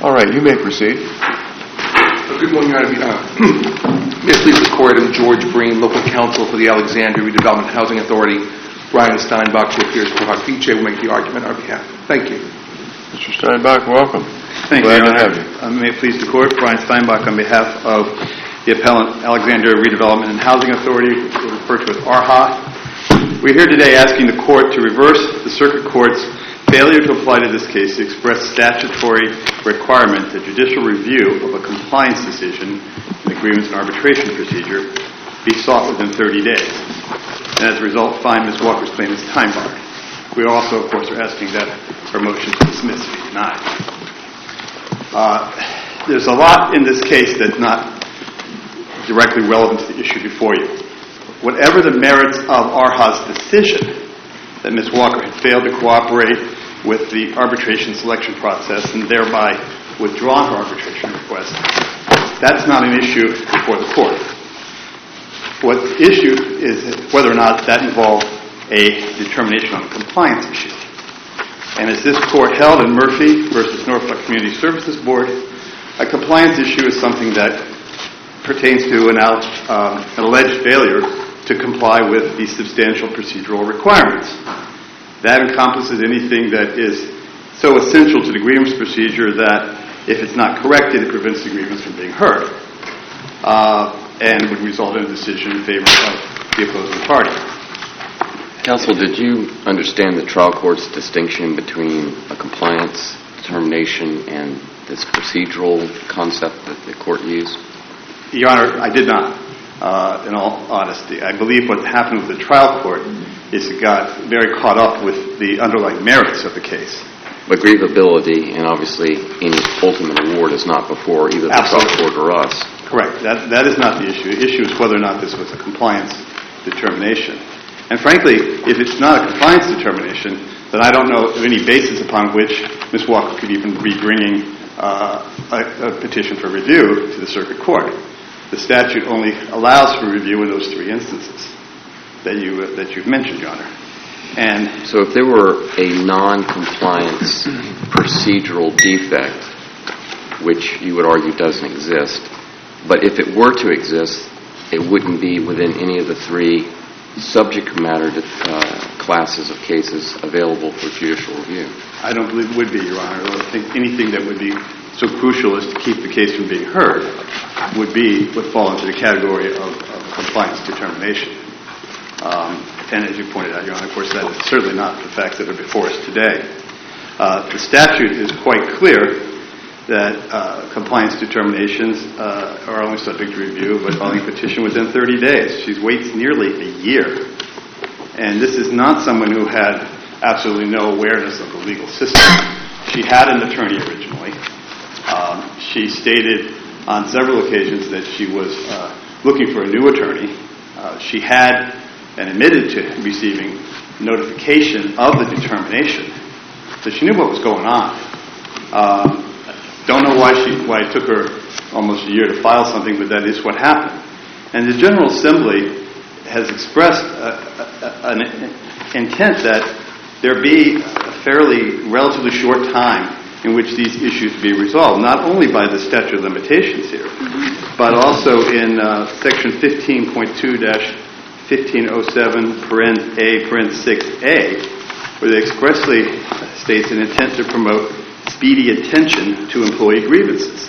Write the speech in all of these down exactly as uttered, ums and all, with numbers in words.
All right, you may proceed. Uh, good morning, Your Honor. Uh, may it please the Court, I'm George Breen, local counsel for the Alexandria Redevelopment Housing Authority. Brian Steinbach, who appears for Harfiche, will make the argument on our behalf. Thank you. Mister Steinbach, welcome. Thank Glad you, to have you. Uh, may it please the Court, Brian Steinbach on behalf of the appellant Alexandria Redevelopment and Housing Authority, referred to as A R H A. We're here today asking the Court to reverse the Circuit Court's failure to apply to this case the express statutory requirement that judicial review of a compliance decision in the grievance and arbitration procedure be sought within thirty days. And as a result, find Miz Walker's claim is time-barred. We also, of course, are asking that our motion to dismiss be denied. Uh, there's a lot in this case that's not directly relevant to the issue before you. Whatever the merits of A R H A's decision that Miz Walker had failed to cooperate with the arbitration selection process and thereby withdrawn her arbitration request, that's not an issue before the Court. What the issue is whether or not that involved a determination on a compliance issue. And as this Court held in Murphy versus Norfolk Community Services Board, a compliance issue is something that pertains to an, um, an alleged failure to comply with the substantial procedural requirements. That encompasses anything that is so essential to the grievance procedure that if it's not corrected, it prevents the grievance from being heard uh, and would result in a decision in favor of the opposing party. Counsel, did you understand the trial court's distinction between a compliance determination and this procedural concept that the court used? Your Honor, I did not, uh, in all honesty. I believe what happened with the trial court is it got very caught up with the underlying merits of the case. But grievability and obviously any ultimate award is not before either the trial court or us. Correct. That, that is not the issue. The issue is whether or not this was a compliance determination. And frankly, if it's not a compliance determination, then I don't know of any basis upon which Miz Walker could even be bringing uh, a, a petition for review to the Circuit Court. The statute only allows for review in those three instances that you uh, that you've mentioned, Your Honor. And so if there were a non-compliance procedural defect, which you would argue doesn't exist, but if it were to exist, it wouldn't be within any of the three subject matter uh, classes of cases available for judicial review. I don't believe it would be, Your Honor. I don't think anything that would be so crucial as to keep the case from being heard would be would fall into the category of, of compliance determination. Um, and as you pointed out, Your Honor, of course, that is certainly not the facts that are before us today. Uh, the statute is quite clear that uh, compliance determinations uh, are only subject to review by filing a petition within thirty days. She waits nearly a year. And this is not someone who had absolutely no awareness of the legal system. She had an attorney originally. Um, she stated on several occasions that she was uh, looking for a new attorney. Uh, she had and admitted to receiving notification of the determination. So she knew what was going on. Um, don't know why she why it took her almost a year to file something, but that is what happened. And the General Assembly has expressed a, a, an intent that there be a fairly relatively short time in which these issues be resolved, not only by the statute of limitations here, but also in uh, Section fifteen point two dash fifteen oh seven, parent A, parent six A, where they expressly states an intent to promote speedy attention to employee grievances.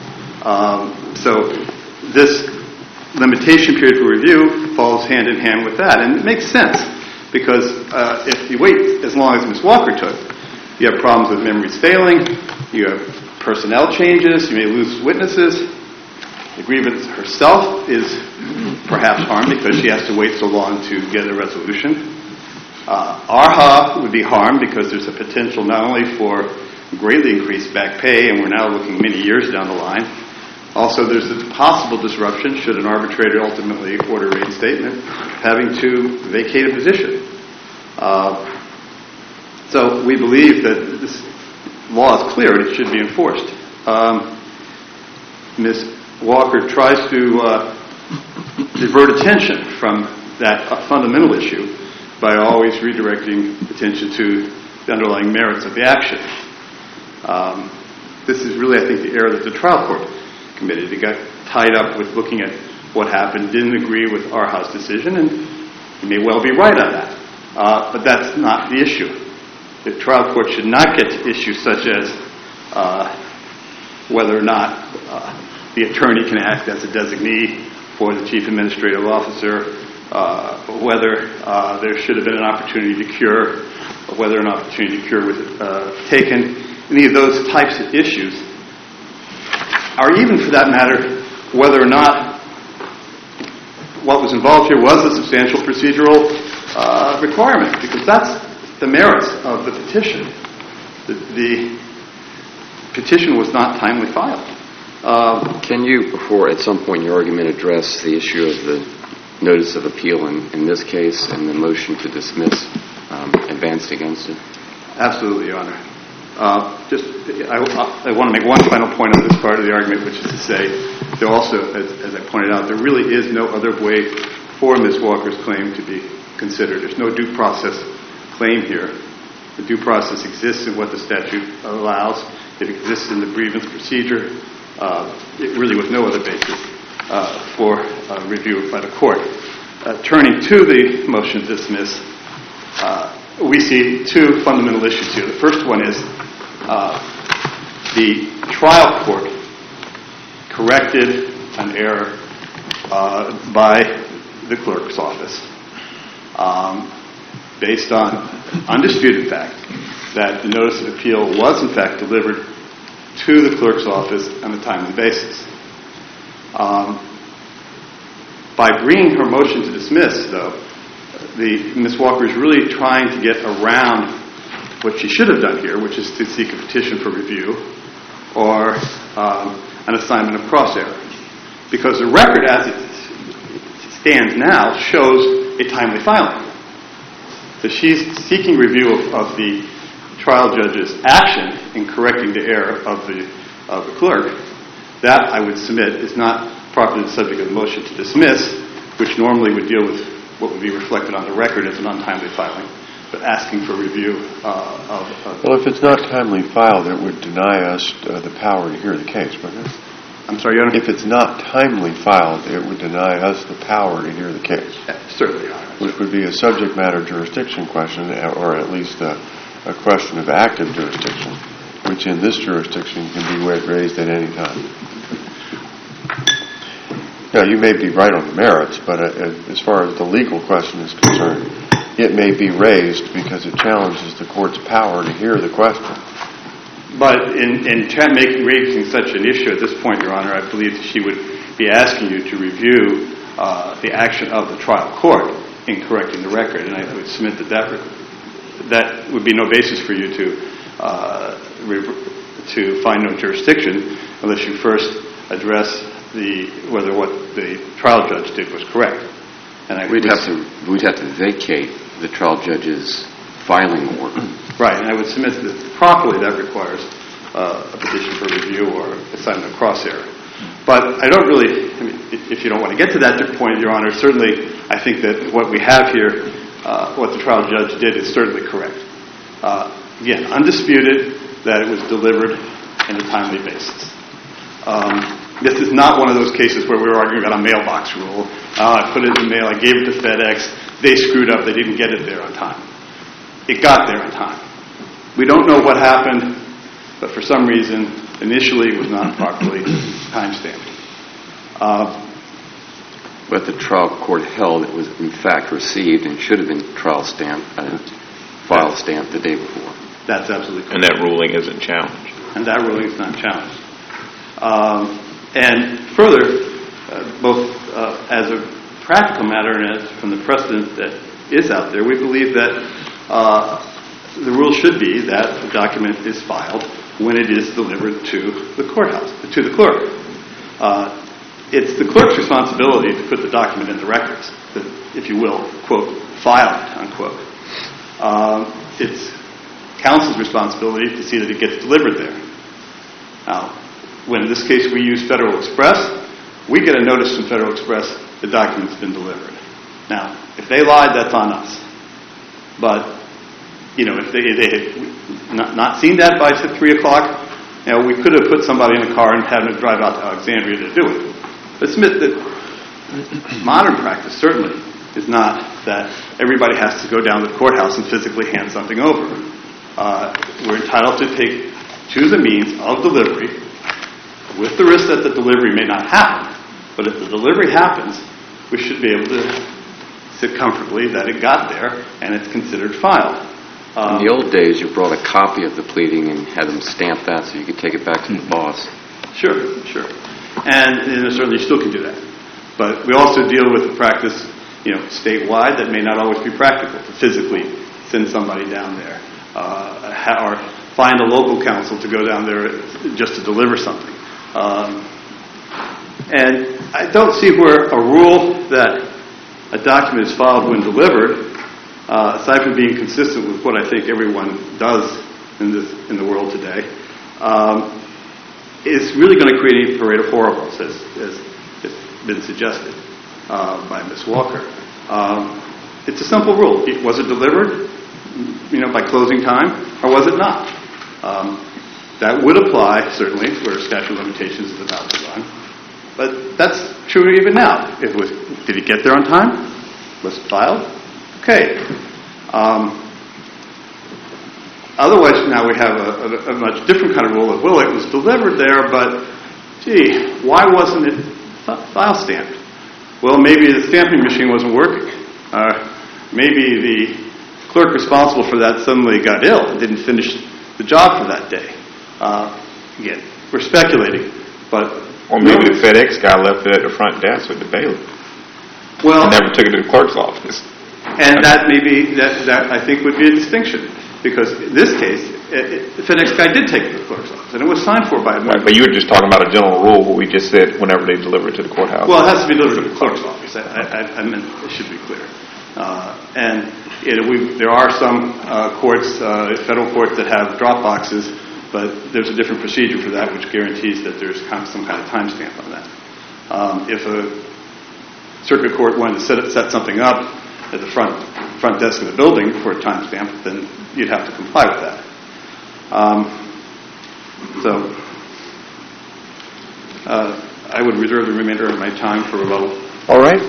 Um, so this limitation period for review falls hand in hand with that, and it makes sense because uh, if you wait as long as Miz Walker took, you have problems with memories failing, you have personnel changes, you may lose witnesses. The grievance herself is perhaps harmed because she has to wait so long to get a resolution. Uh, A R H A would be harmed because there's a potential not only for greatly increased back pay, and we're now looking many years down the line. Also, there's a possible disruption, should an arbitrator ultimately order reinstatement, having to vacate a position. Uh, so we believe that this law is clear and it should be enforced. Um, Miz Walker tries to uh, divert attention from that uh, fundamental issue by always redirecting attention to the underlying merits of the action. Um, this is really, I think, the error that the trial court committed. It got tied up with looking at what happened, didn't agree with our House decision, and he may well be right on that. Uh, but that's not the issue. The trial court should not get to issues such as uh, whether or not uh, the attorney can act as a designee for the chief administrative officer, uh, whether uh, there should have been an opportunity to cure, or whether an opportunity to cure was uh, taken. Any of those types of issues, or even for that matter, whether or not what was involved here was a substantial procedural uh, requirement, because that's the merits of the petition. The, the petition was not timely filed. Uh, Can you, before at some point in your argument, address the issue of the notice of appeal in, in this case and the motion to dismiss um, advanced against it? Absolutely, Your Honor. Uh, just, I, I want to make one final point on this part of the argument, which is to say, there also, as, as I pointed out, there really is no other way for Miz Walker's claim to be considered. There's no due process claim here. The due process exists in what the statute allows. It exists in the grievance procedure. Uh, it really was no other basis uh, for uh, review by the court. Uh, turning to the motion to dismiss, uh, we see two fundamental issues here. The first one is Uh, the trial court corrected an error uh, by the clerk's office um, based on undisputed fact that the notice of appeal was in fact delivered to the clerk's office on a timely basis. Um, by bringing her motion to dismiss, though, the Miz Walker is really trying to get around what she should have done here, which is to seek a petition for review or um, an assignment of cross error. Because the record as it stands now shows a timely filing. So she's seeking review of, of the trial judge's action in correcting the error of the, of the clerk. That, I would submit, is not properly the subject of the motion to dismiss, which normally would deal with what would be reflected on the record as an untimely filing, but asking for review uh, of, of... Well, if it's not timely filed, it would deny us uh, the power to hear the case, wouldn't it? I'm sorry, Your Honor? If it's not timely filed, it would deny us the power to hear the case. Yeah, certainly, Your Honor. Which would be a subject matter jurisdiction question, or at least a, a question of active jurisdiction, which in this jurisdiction can be raised at any time. Now, you may be right on the merits, but uh, as far as the legal question is concerned, it may be raised because it challenges the court's power to hear the question. But in, in t- making, raising such an issue at this point, Your Honor, I believe that she would be asking you to review uh, the action of the trial court in correcting the record, and I would submit that that, re- that would be no basis for you to uh, re- to find no jurisdiction unless you first address the whether what the trial judge did was correct. And I we'd have to we'd have to vacate the trial judge's filing order. Right, and I would submit that properly that requires uh, a petition for review or assignment of cross error. But I don't really, I mean, if you don't want to get to that point, Your Honor, certainly I think that what we have here, uh, what the trial judge did is certainly correct. Uh, again, undisputed that it was delivered in a timely basis. Um, this is not one of those cases where we were arguing about a mailbox rule. Uh, I put it in the mail, I gave it to FedEx, they screwed up, they didn't get it there on time. It got there on time. We don't know what happened, but for some reason, initially it was not properly time-stamped. Uh, but the trial court held it was in fact received and should have been trial stamped, uh, file stamped the day before. That's absolutely correct. And that ruling isn't challenged. And that ruling is not challenged. Um, and further, uh, both uh, as a practical matter and as from the precedent that is out there, we believe that uh, the rule should be that the document is filed when it is delivered to the courthouse, to the clerk. Uh, it's the clerk's responsibility to put the document in the records, the, if you will, quote, file it, unquote. Um, it's counsel's responsibility to see that it gets delivered there. Now, when in this case we use Federal Express, we get a notice from Federal Express the document's been delivered. Now, if they lied, that's on us. But, you know, if they, they had not, not seen that by three o'clock You know, we could have put somebody in a car and had them drive out to Alexandria to do it. But admit that modern practice certainly is not that everybody has to go down to the courthouse and physically hand something over. Uh, we're entitled to take, choose a means of delivery with the risk that the delivery may not happen. But if the delivery happens, we should be able to sit comfortably that it got there and it's considered filed. Um, In the old days, you brought a copy of the pleading and had them stamp that so you could take it back to the boss. Sure, sure. And, and certainly you still can do that. But we also deal with the practice, you know, statewide that may not always be practical to physically send somebody down there. Uh, ha- or find a local counsel to go down there just to deliver something. Um, and I don't see where a rule that a document is filed when delivered, uh, aside from being consistent with what I think everyone does in, this, in the world today, um, is really going to create a parade of horribles, as, as has been suggested uh, by Miz Walker. Um, it's a simple rule. Was it delivered, you know, by closing time, or was it not? Um, that would apply, certainly, where statute of limitations is about to run. But that's true even now. If it was, did it get there on time? Was it filed? Okay. Um, otherwise, now we have a, a, a much different kind of rule of, well, it was delivered there, but, gee, why wasn't it file stamped? Well, maybe the stamping machine wasn't working. Uh, maybe the clerk responsible for that suddenly got ill and didn't finish the job for that day. Uh, again, we're speculating, but... Or maybe the FedEx guy left it at the front desk with the bailiff. Well... And never took it to the clerk's office. And that may be, that, that I think would be a distinction. Because in this case, it, it, the FedEx guy did take it to the clerk's office, and it was signed for by a member. Right, but you were just talking about a general rule where we just said whenever they deliver it to the courthouse. Well, it has to be delivered to the clerk's office. I, I, I meant it should be clear. Uh, and it, we, there are some uh, courts, uh, federal courts, that have drop boxes, but there's a different procedure for that, which guarantees that there's kind of some kind of timestamp on that. Um, if a circuit court wanted to set, it, set something up at the front front desk of the building for a timestamp, then you'd have to comply with that. Um, so uh, I would reserve the remainder of my time for rebuttal. All right.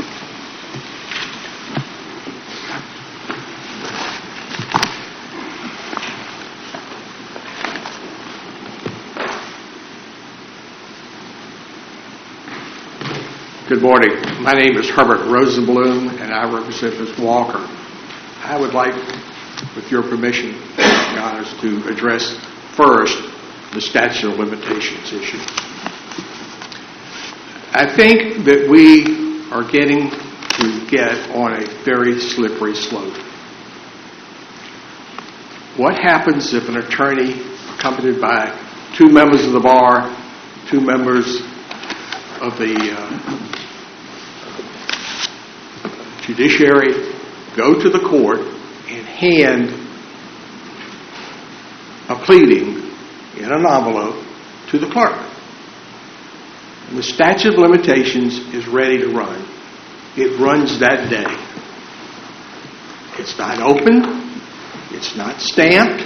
Good morning. My name is Herbert Rosenblum, and I represent Miz Walker. I would like, with your permission, Your Honors, to address first the statute of limitations issue. I think that we are getting to get on a very slippery slope. What happens if an attorney accompanied by two members of the bar, two members of the uh, judiciary go to the court and hand a pleading in an envelope to the clerk? And the statute of limitations is ready to run. It runs that day. It's not opened. It's not stamped.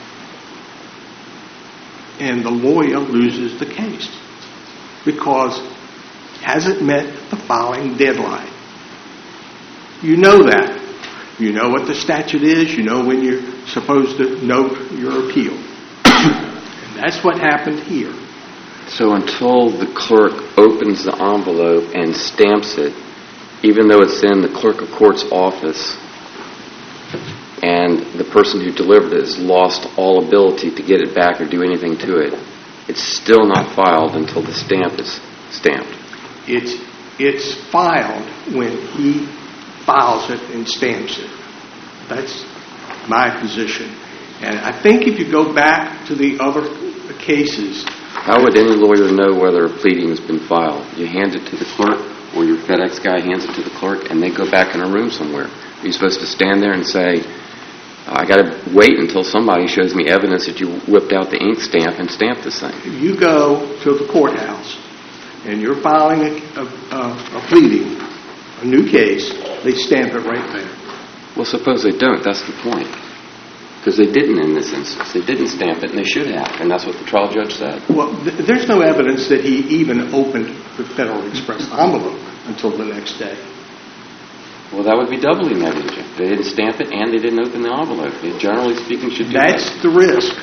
And the lawyer loses the case because it hasn't met the filing deadline. You know that. You know what the statute is. You know when you're supposed to note your appeal. And that's what happened here. So until the clerk opens the envelope and stamps it, even though it's in the clerk of court's office, and the person who delivered it has lost all ability to get it back or do anything to it, it's still not filed until the stamp is stamped. It's it's filed when he files it and stamps it. That's my position. And I think if you go back to the other cases... How would any lawyer know whether a pleading has been filed? You hand it to the clerk, or your FedEx guy hands it to the clerk, and they go back in a room somewhere. Are you supposed to stand there and say, I got to wait until somebody shows me evidence that you whipped out the ink stamp and stamped this thing? If you go to the courthouse and you're filing a, a, a pleading, a new case, they stamp it right there. Well, suppose they don't. That's the point. Because they didn't in this instance. They didn't stamp it, and they should have, and that's what the trial judge said. Well, th- there's no evidence that he even opened the Federal Express envelope until the next day. Well, that would be doubly negligent. They didn't stamp it, and they didn't open the envelope. They, generally speaking, should do That's that. the risk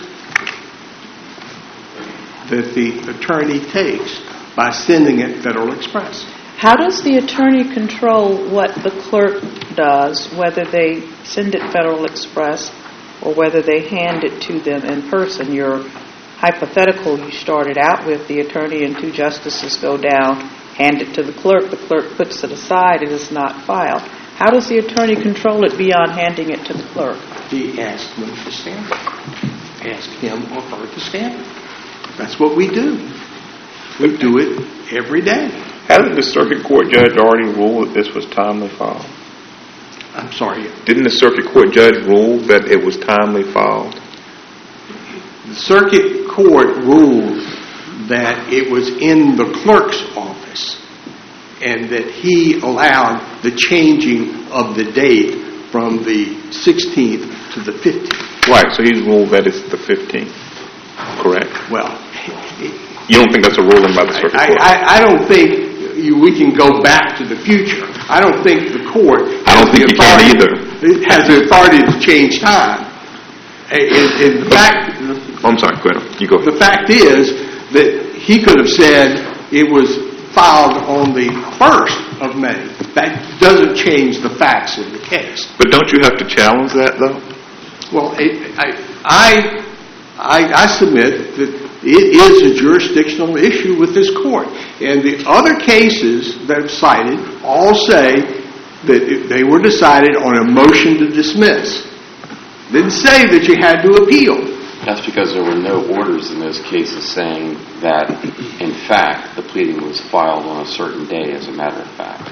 that the attorney takes by sending it Federal Express. How does the attorney control what the clerk does, whether they send it Federal Express or whether they hand it to them in person? Your hypothetical you started out with, the attorney and two justices go down, hand it to the clerk, the clerk puts it aside, it is not filed. How does the attorney control it beyond handing it to the clerk? He asks them to stamp it. Ask him or her to stamp it. That's what we do. We do it every day. Hasn't the circuit court judge already ruled that this was timely filed? I'm sorry. Didn't the circuit court judge rule that it was timely filed? The circuit court ruled that it was in the clerk's office and that he allowed the changing of the date from the sixteenth to the fifteenth. Right, so he's ruled that it's the fifteenth, correct? Well, You don't think that's a ruling by the circuit I, court? I, I don't think you, we can go back to the future. I don't think the court I don't think you can either. It has the authority to change time. And, and the fact, Oh, I'm sorry, go ahead. You go ahead. the fact is that he could have said it was filed on the first of May. That doesn't change the facts of the case. But don't you have to challenge that, though? Well, it, I, I, I, I submit that it is a jurisdictional issue with this court. And the other cases that are cited all say that they were decided on a motion to dismiss. Didn't say that you had to appeal. That's because there were no orders in those cases saying that, in fact, the pleading was filed on a certain day, as a matter of fact.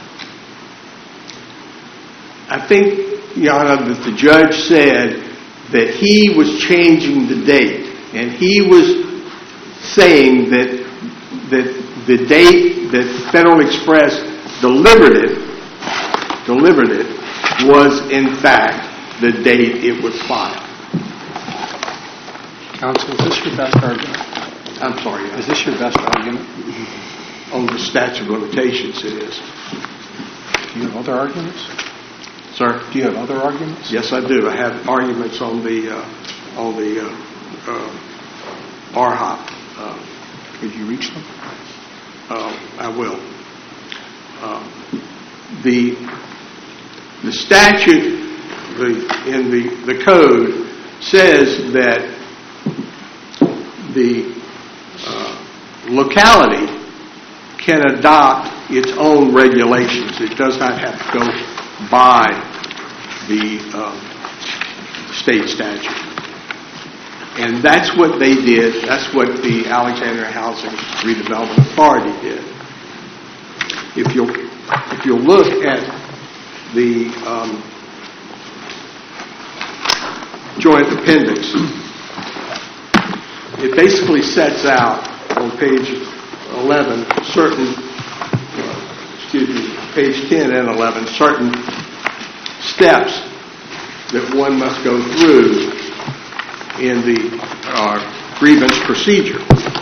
I think, Your Honor, that the judge said that he was changing the date, and he was saying that that the date that Federal Express delivered it, delivered it, was in fact the date it was filed. Counsel, is this your best argument? I'm sorry, Your Honor. Is this your best argument? On the statute of limitations, it is. Do you have other arguments? Sir? Do you have other arguments? Yes, I do. I have arguments on the uh, on the uh, uh, R H O P. Uh, Could you reach them? Uh, I will. Uh, the the statute the, in the, the code says that the uh, locality can adopt its own regulations. It does not have to go by the uh, state statute. And that's what they did. That's what the Alexandria Housing Redevelopment Authority did. If you'll, if you'll look at the um, joint appendix, it basically sets out on page eleven certain, uh, excuse me, page ten and eleven, certain steps that one must go through in the uh, grievance procedure.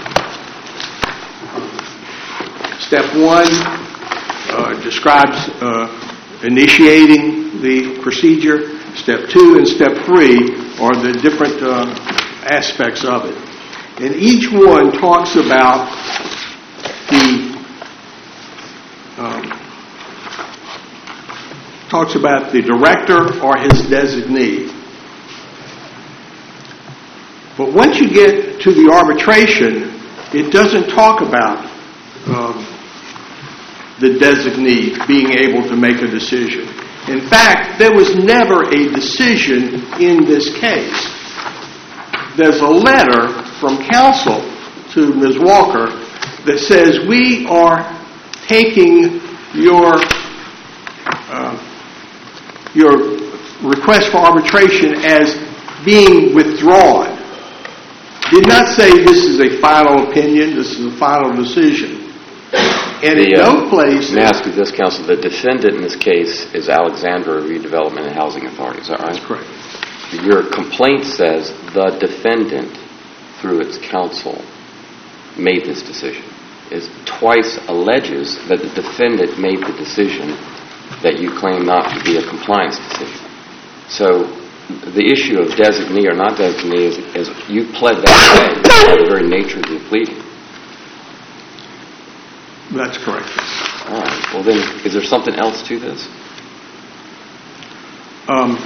Step one uh, describes uh, initiating the procedure. Step two and step three are the different uh, aspects of it. And each one talks about the um, talks about the director or his designee. But once you get to the arbitration, it doesn't talk about um, the designee being able to make a decision. In fact, there was never a decision in this case. There's a letter from counsel to Miz Walker that says, we are taking your uh, your request for arbitration as being withdrawn. Did not say this is a final opinion, this is a final decision. And in The, uh, no place... May I ask you this, counsel? The defendant in this case is Alexandria Redevelopment and Housing Authority. Is that right? That's correct. your complaint says the defendant, through its counsel, made this decision. It twice alleges that the defendant made the decision that you claim not to be a compliance decision. So the issue of designee or not designee is, is you pled that way by the very nature of the pleading. That's correct. All right. Well, then, is there something else to this? Um,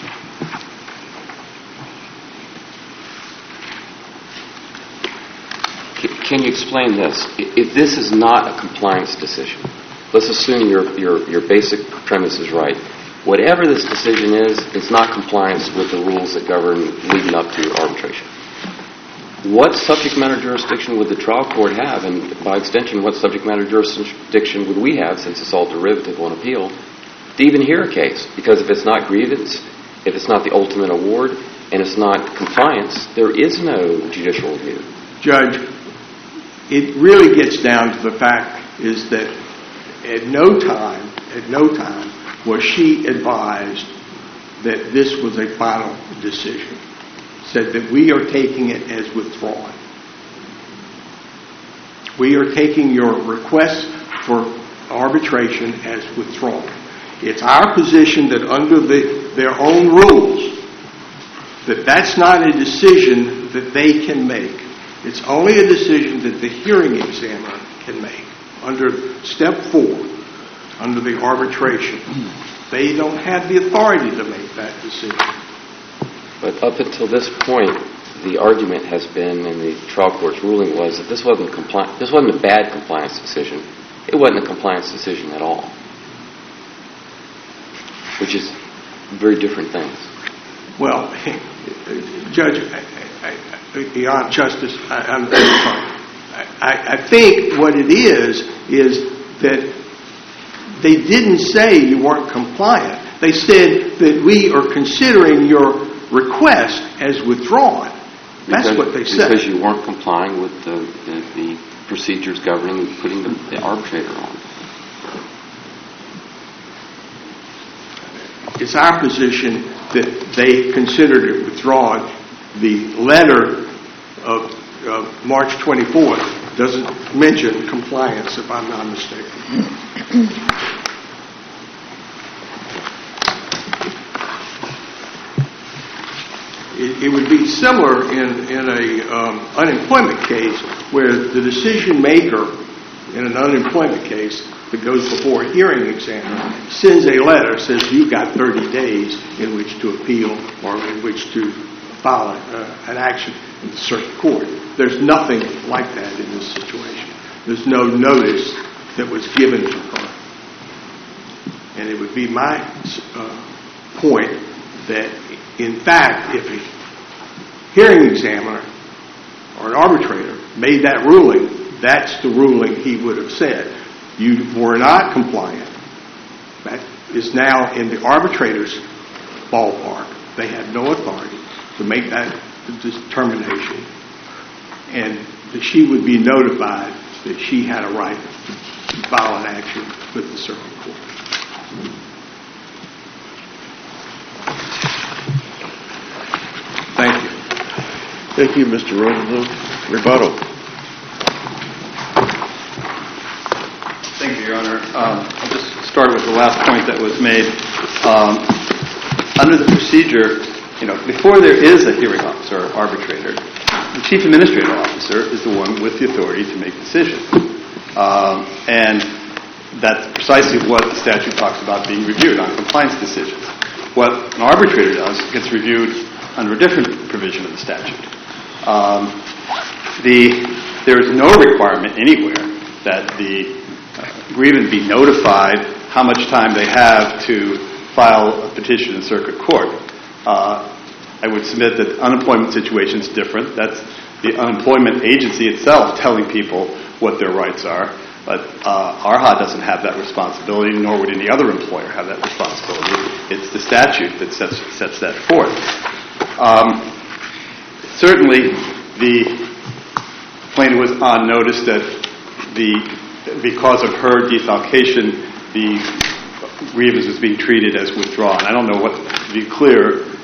Can you explain this? If this is not a compliance decision, let's assume your, your, your basic premise is right. Whatever this decision is, it's not compliance with the rules that govern leading up to arbitration. What subject matter jurisdiction would the trial court have, and by extension, what subject matter jurisdiction would we have, since it's all derivative on appeal, to even hear a case? Because if it's not grievance, if it's not the ultimate award, and it's not compliance, there is no judicial review. Judge, it really gets down to the fact is that at no time, at no time was she advised that this was a final decision. Said that we are taking it as withdrawn. We are taking your request for arbitration as withdrawn. It's our position that under the, their own rules, that that's not a decision that they can make. It's only a decision that the hearing examiner can make. Under step four, under the arbitration, they don't have the authority to make that decision. But up until this point, the argument has been, and the trial court's ruling was, that this wasn't compli- this wasn't a bad compliance decision. It wasn't a compliance decision at all, which is very different things. Well, Judge, I, I, beyond justice, I, I'm sorry. I, I think what it is is that they didn't say you weren't compliant. They said that we are considering your request as withdrawn. That's because, what they said. Because you weren't complying with the, the, the procedures governing putting the, the arbitrator on. It's our position that they considered it withdrawn. The letter of, of March twenty-fourth doesn't mention compliance, if I'm not mistaken. It, it would be similar in, in a um, unemployment case where the decision maker in an unemployment case that goes before a hearing examiner sends a letter, says you've got thirty days in which to appeal or in which to file uh, an action in the circuit court. There's nothing like that in this situation. There's no notice that was given to her. And it would be my uh, point that, in fact, if a hearing examiner or an arbitrator made that ruling, that's the ruling he would have said. You were not compliant. That is now in the arbitrator's ballpark. They had no authority to make that determination. And that she would be notified that she had a right to file an action with the circuit court. Thank you. Thank you, Mister Rosenblum. Rebuttal. Thank you, Your Honor. Um, I'll just start with the last point that was made. Um, under the procedure, you know, before there is a hearing officer or arbitrator, the chief administrative officer is the one with the authority to make decisions. Um, and that's precisely what the statute talks about being reviewed on compliance decisions. What an arbitrator does gets reviewed under a different provision of the statute. Um, the, there is no requirement anywhere that the uh, grievant be notified how much time they have to file a petition in circuit court. Uh, I would submit that the unemployment situation is different. That's the unemployment agency itself telling people what their rights are. But uh, A R H A doesn't have that responsibility, nor would any other employer have that responsibility. It's the statute that sets, sets that forth. Um, certainly, the plaintiff was on notice that the because of her defalcation, the grievance was being treated as withdrawn. I don't know what, to be clear,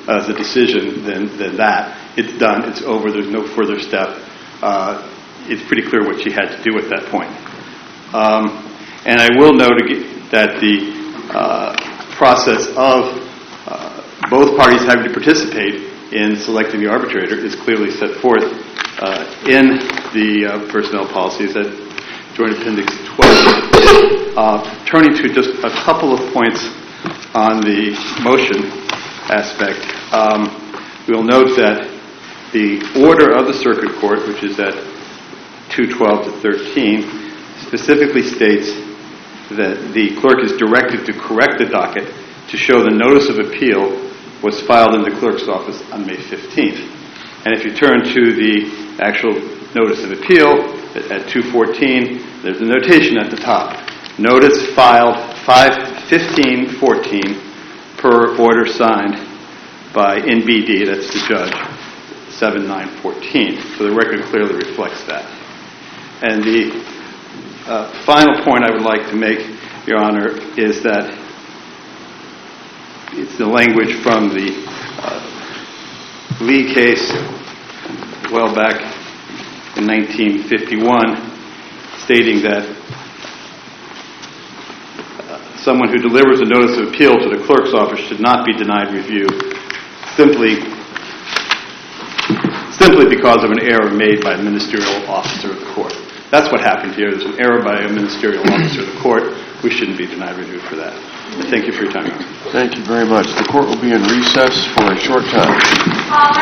as a decision than, than that. It's done. It's over. There's no further step. Uh, it's pretty clear what she had to do at that point. Um, and I will note that the uh, process of uh, both parties having to participate in selecting the arbitrator is clearly set forth uh, in the uh, personnel policies at Joint Appendix twelve. Uh, turning to just a couple of points on the motion aspect, um, we'll note that the order of the Circuit Court, which is at two twelve to thirteen, specifically states that the clerk is directed to correct the docket to show the notice of appeal was filed in the clerk's office on May fifteenth. And if you turn to the actual notice of appeal at two fourteen, there's a notation at the top. Notice filed five fifteen fourteen per order signed by N B D, that's the judge, seven nine fourteen. So the record clearly reflects that. And the uh, final point I would like to make, Your Honor, is that it's the language from the uh, Lee case well back in nineteen fifty-one, stating that uh, someone who delivers a notice of appeal to the clerk's office should not be denied review simply simply because of an error made by a ministerial officer of the court. That's what happened here. There's an error by a ministerial officer of the court. We shouldn't be denied review for that. Thank you for your time. Thank you very much. The court will be in recess for a short time.